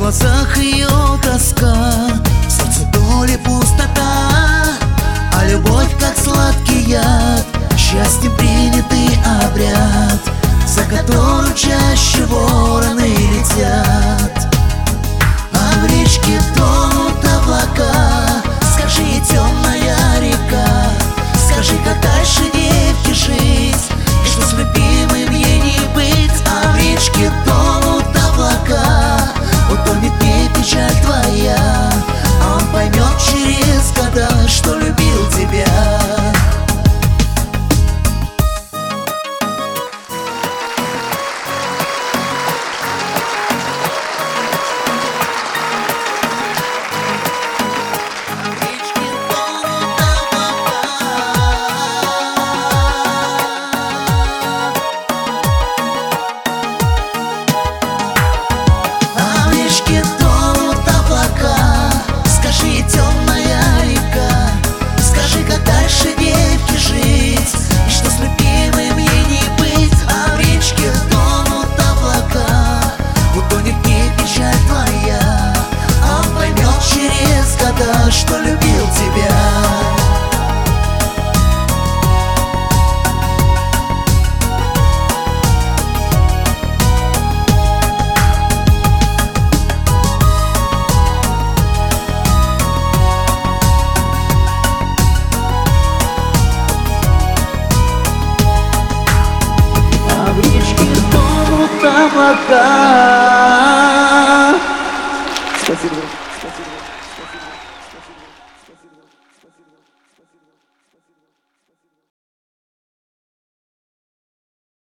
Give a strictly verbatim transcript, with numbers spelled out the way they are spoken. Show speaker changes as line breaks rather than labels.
глазах ее тоска, в сердце доли пустота, а любовь как сладкий яд, счастьем принятый обряд, за который чаще вороны летят. А в речке тонут облака, скажи, темная река, скажи, как дальше девке жить, и что с любимым ей не быть. А в речке тонут облака, утонет не печаль твоя, а он поймет через года, что любил тебя. Что любил тебя. А в речке тонут облака.